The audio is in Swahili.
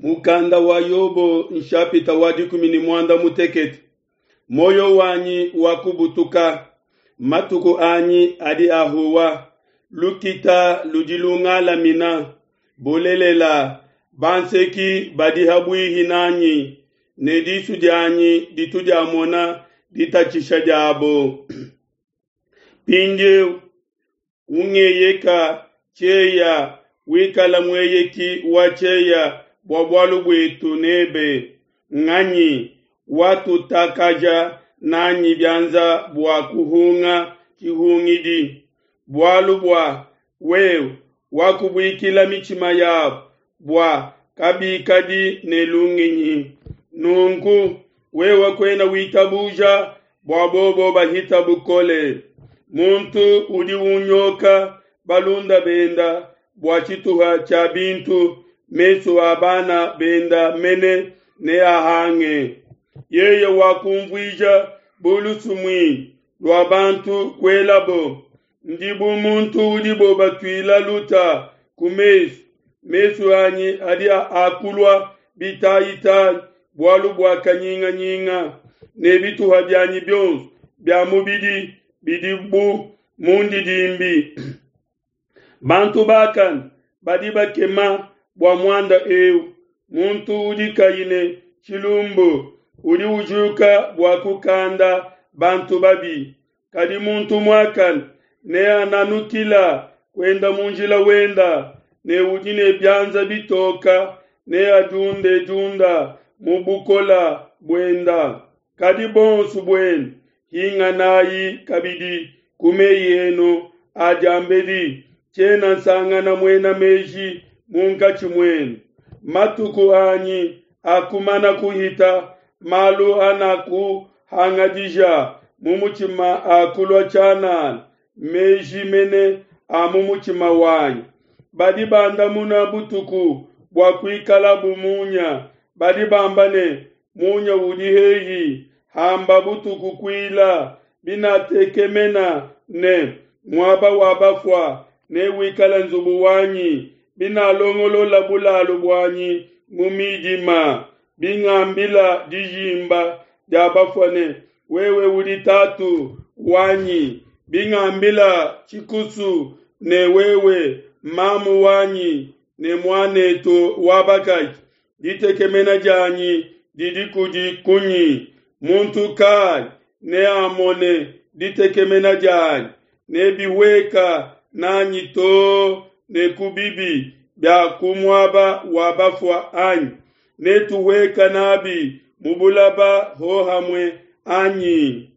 Mukanda wa Yobo nshapita wadikumini mwanda mutekete. Moyo wanyi wakubutuka. Matuku anyi adi ahuwa. Lukita lujilunga lamina. Bolelela. Banseki badi habui hinanyi. Nedisu janyi dituja mona ditachisha jabo. Pinje ungeyeka cheya wikala mweyeki wacheya bwabwalu bwetu nebe ng'anyi watu takaja nanyi byanza bwa kuhunga kihungidi bwalu bwa wew wakubwikila michima yabo bwa kabikadi nelunginyi nungu wewe kwena witabuja bwa bobo bahita bukole muntu udi unyoka balunda benda bwa chituha cha bintu mesu abana benda mene ne ahange yeye wakumvija bulusumwi lwa bantu kwelabo ndibu muntu udibo batwila luta kumesu mesu anyi adi akulwa bitayitai bwalu bwa kanyinga nyinga ne bituha byanyi byonsu byamubidi bidibu mundi dimbi bantu bakan badiba kema bwa mwanda muntu udikayine chilumbu udi ujuka bwa kukanda bantu babi kadi muntu mwakan ne ananukila kwenda munjila wenda ne udine byanza bitoka ne adunde dunda mubukola bwenda kadi bonsu bwen hinga nayi kabidi kumeyeno ajambedi chena sangana mwena meji munga chimwenu matuku anyi akumana kuhita malu anaku hangadija mumuchima akulwa chana meji mene amumuchima wanyi badi banda muna butuku bwakwikala bumunya badi bambane munya udiheyi hamba butuku kwila binatekemena ne mwaba wabafwa ne wikala nzubu wanyi bina longolola bulalu bwanyi mumidima bingambila dijimba jabafwane wewe uli tatu wanyi bingambila chikusu ne wewe mamu wanyi ne mwaneto wabakaji ditekemena janyi didikudi kunyi muntu kai ne amone ditekemena janyi ne biweka nanyi to ne kubibi bya kumwaba wabafwa anyi ne tuweka nabi mubulaba ho hamwe anyi